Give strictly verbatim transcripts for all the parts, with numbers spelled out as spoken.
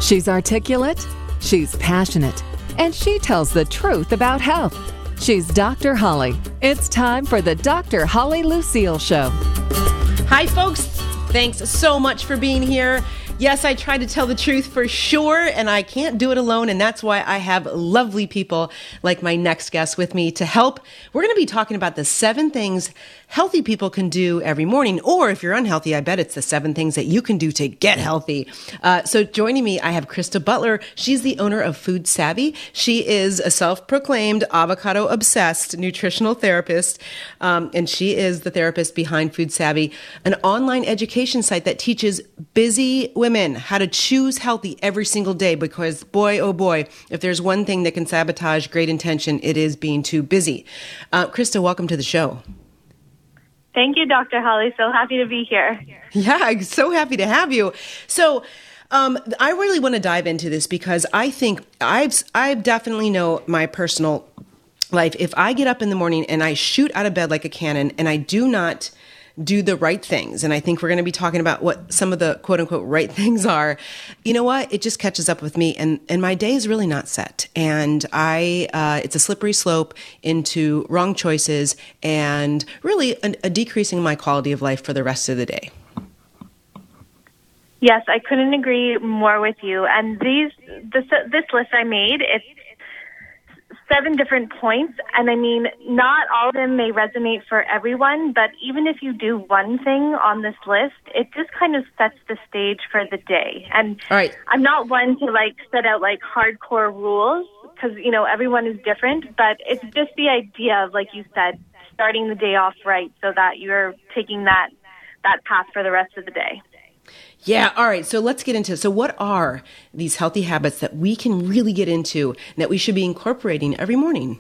She's articulate, she's passionate, and she tells the truth about health. She's Doctor Holly. It's time for the Doctor Holly Lucille Show. Hi, folks. Thanks so much for being here. Yes, I try to tell the truth for sure, and I can't do it alone, and that's why I have lovely people like my next guest with me to help. We're going to be talking about the seven things healthy people can do every morning, or if you're unhealthy, I bet it's the seven things that you can do to get healthy. Uh, so joining me, I have Krista Butler. She's the owner of Food Savvy. She is a self-proclaimed avocado-obsessed nutritional therapist, um, and she is the therapist behind Food Savvy, an online education site that teaches busy women how to choose healthy every single day, because boy, oh boy, if there's one thing that can sabotage great intention, it is being too busy. Uh, Krista, welcome to the show. Thank you, Doctor Holly. So happy to be here. Yeah, I'm so happy to have you. So um, I really want to dive into this because I think I've, I definitely know my personal life. If I get up in the morning and I shoot out of bed like a cannon and I do not do the right things, and I think we're going to be talking about what some of the quote unquote right things are, you know what? It just catches up with me, and, and my day is really not set. And I, uh, it's a slippery slope into wrong choices and really a, a decreasing my quality of life for the rest of the day. Yes, I couldn't agree more with you. And these, this, this list I made, it's seven different points, and I mean, not all of them may resonate for everyone, but even if you do one thing on this list, it just kind of sets the stage for the day. And all right. I'm not one to like set out like hardcore rules, because, you know, everyone is different, but it's just the idea of, like you said, starting the day off right so that you're taking that, that path for the rest of the day. Yeah. All right. So let's get into it. So what are these healthy habits that we can really get into and that we should be incorporating every morning?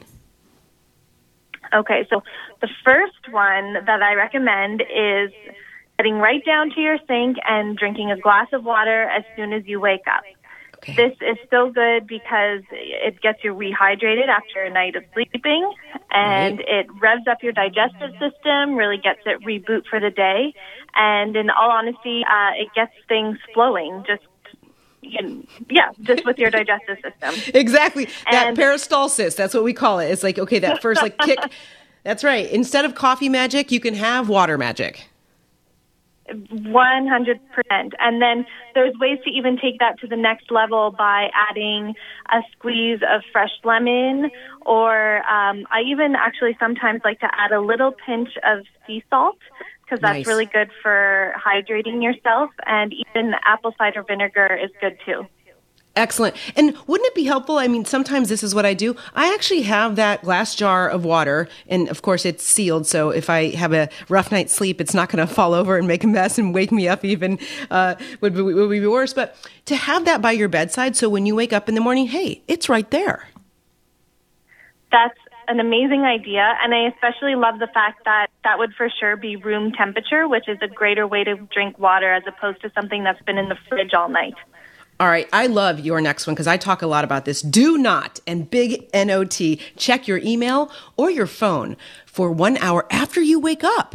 Okay. So the first one that I recommend is getting right down to your sink and drinking a glass of water as soon as you wake up. Okay. This is so good because it gets you rehydrated after a night of sleeping, and right. it revs up your digestive system, really gets it reboot for the day. And in all honesty, uh, it gets things flowing just, you know, yeah, just with your digestive system. Exactly. That and, peristalsis, that's what we call it. It's like, okay, that first like kick. That's right. Instead of coffee magic, you can have water magic. one hundred percent. And then there's ways to even take that to the next level by adding a squeeze of fresh lemon, or um, I even actually sometimes like to add a little pinch of sea salt, because that's nice. really good for hydrating yourself, and even apple cider vinegar is good too. Excellent. And wouldn't it be helpful? I mean, sometimes this is what I do. I actually have that glass jar of water, and of course it's sealed. So if I have a rough night's sleep, it's not going to fall over and make a mess and wake me up even, uh, would be, would be worse. But to have that by your bedside, so when you wake up in the morning, hey, it's right there. That's an amazing idea. And I especially love the fact that that would for sure be room temperature, which is a greater way to drink water as opposed to something that's been in the fridge all night. All right. I love your next one because I talk a lot about this. Do not, and big N O T, check your email or your phone for one hour after you wake up.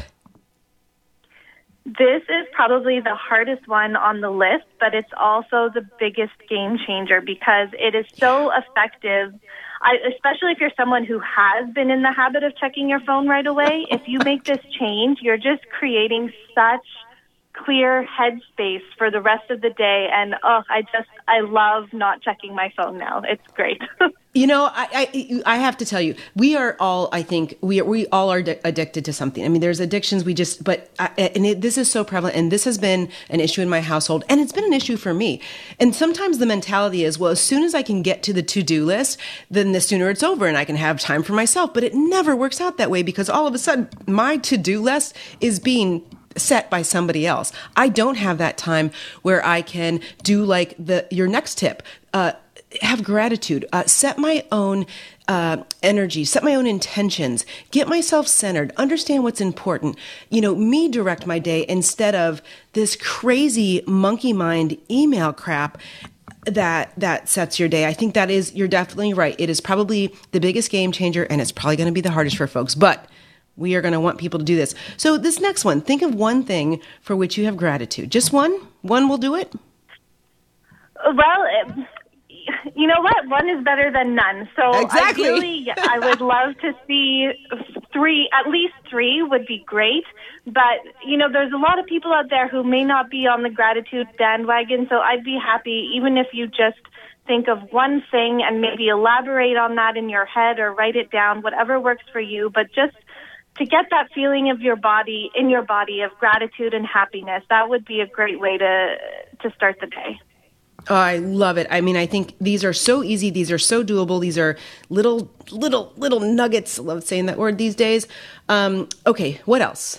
This is probably the hardest one on the list, but it's also the biggest game changer because it is so effective. I, especially if you're someone who has been in the habit of checking your phone right away. If you make this change, you're just creating such clear headspace for the rest of the day. And oh, I just, I love not checking my phone now. It's great. You know, I, I I have to tell you, we are all, I think, we are, we all are di- addicted to something. I mean, there's addictions we just, but, I, and it, this is so prevalent, and this has been an issue in my household, and it's been an issue for me. And sometimes the mentality is, well, as soon as I can get to the to-do list, then the sooner it's over and I can have time for myself. But it never works out that way because all of a sudden my to-do list is being set by somebody else. I don't have that time where I can do like the your next tip, uh, have gratitude, uh, set my own uh, energy, set my own intentions, get myself centered, understand what's important. You know, me direct my day instead of this crazy monkey mind email crap that that sets your day. I think that is, you're definitely right. It is probably the biggest game changer, and it's probably going to be the hardest for folks. But we are going to want people to do this. So this next one, think of one thing for which you have gratitude. Just one? One will do it? Well, it, you know what? One is better than none. So exactly. Ideally, I would love to see three, at least three would be great. But, you know, there's a lot of people out there who may not be on the gratitude bandwagon. So I'd be happy even if you just think of one thing and maybe elaborate on that in your head or write it down, whatever works for you. But just to get that feeling of your body, in your body, of gratitude and happiness, that would be a great way to to start the day. Oh, I love it. I mean, I think these are so easy. These are so doable. These are little, little, little nuggets. I love saying that word these days. Um, okay, what else?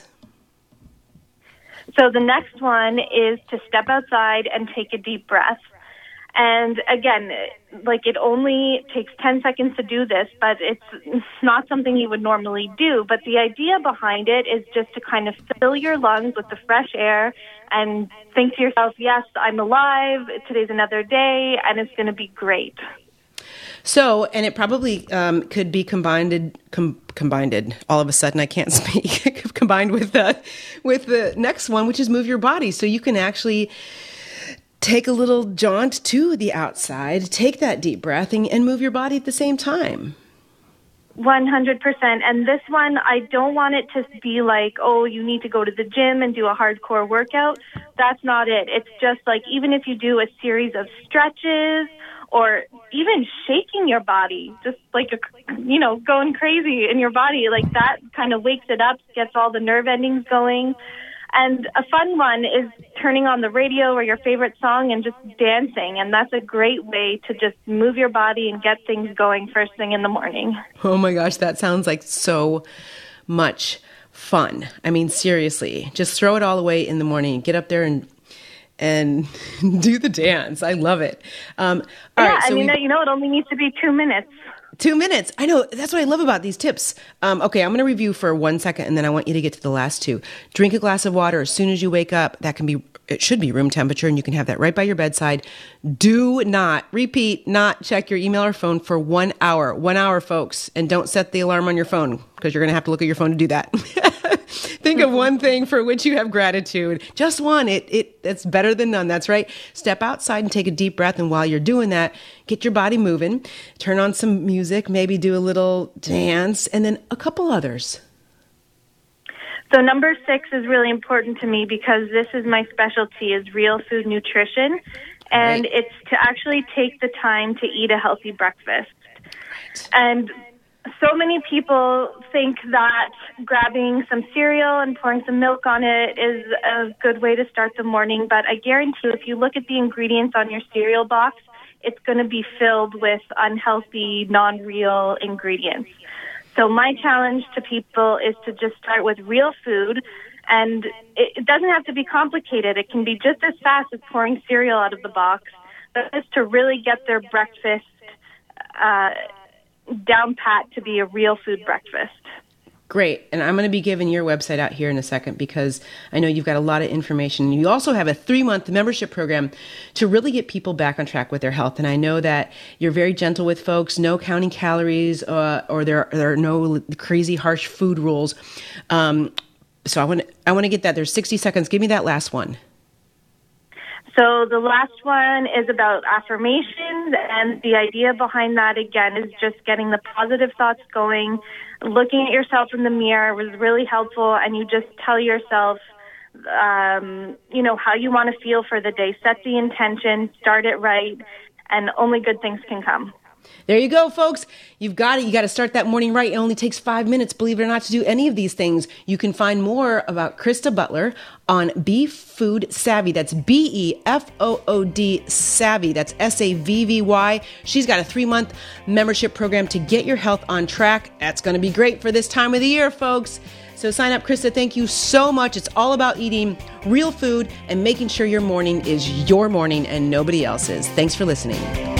So the next one is to step outside and take a deep breath. And again, like it only takes ten seconds to do this, but it's not something you would normally do. But the idea behind it is just to kind of fill your lungs with the fresh air and think to yourself, yes, I'm alive, today's another day, and it's going to be great. So, and it probably um, could be combined, com- combined. All of a sudden, I can't speak. combined with the, with the next one, which is move your body. So you can actually take a little jaunt to the outside, take that deep breath, and, and move your body at the same time. one hundred percent. And this one, I don't want it to be like, oh, you need to go to the gym and do a hardcore workout. That's not it. It's just like, even if you do a series of stretches or even shaking your body, just like, a, you know, going crazy in your body, like that kind of wakes it up, gets all the nerve endings going. And a fun one is turning on the radio or your favorite song and just dancing. And that's a great way to just move your body and get things going first thing in the morning. Oh my gosh, that sounds like so much fun. I mean, seriously, just throw it all away in the morning. Get up there and and do the dance. I love it. Um, all yeah, right, so I mean, we, you know, it only needs to be two minutes. Two minutes. I know. That's what I love about these tips. Um, okay, I'm going to review for one second, and then I want you to get to the last two. Drink a glass of water as soon as you wake up. That can be, it should be room temperature, and you can have that right by your bedside. Do not, repeat, not check your email or phone for one hour. One hour, folks. And don't set the alarm on your phone, because you're going to have to look at your phone to do that. Think of one thing for which you have gratitude. Just one. It it it's better than none. That's right. Step outside and take a deep breath. And while you're doing that, get your body moving. Turn on some music. Maybe do a little dance, and then a couple others. So number six is really important to me because this is my specialty, is real food nutrition. And right. It's to actually take the time to eat a healthy breakfast. Right. And so many people think that grabbing some cereal and pouring some milk on it is a good way to start the morning. But I guarantee you, if you look at the ingredients on your cereal box, it's going to be filled with unhealthy, non-real ingredients. So my challenge to people is to just start with real food. And it doesn't have to be complicated. It can be just as fast as pouring cereal out of the box. But just to really get their breakfast uh down pat to be a real food breakfast. Great. And I'm going to be giving your website out here in a second because I know you've got a lot of information. You also have a three-month membership program to really get people back on track with their health. And I know that you're very gentle with folks, no counting calories, uh, or there, there are no crazy harsh food rules. Um, so I want to, I want to get that. There's sixty seconds. Give me that last one. So the last one is about affirmations, and the idea behind that, again, is just getting the positive thoughts going. Looking at yourself in the mirror was really helpful, and you just tell yourself, um, you know, how you want to feel for the day. Set the intention, start it right, and only good things can come. There you go, folks. You've got it. You got to start that morning right. It only takes five minutes, believe it or not, to do any of these things. You can find more about Krista Butler on Be Food Savvy. That's B E F O O D Savvy. That's S A V V Y. She's got a three-month membership program to get your health on track. That's going to be great for this time of the year, folks. So sign up, Krista. Thank you so much. It's all about eating real food and making sure your morning is your morning and nobody else's. Thanks for listening.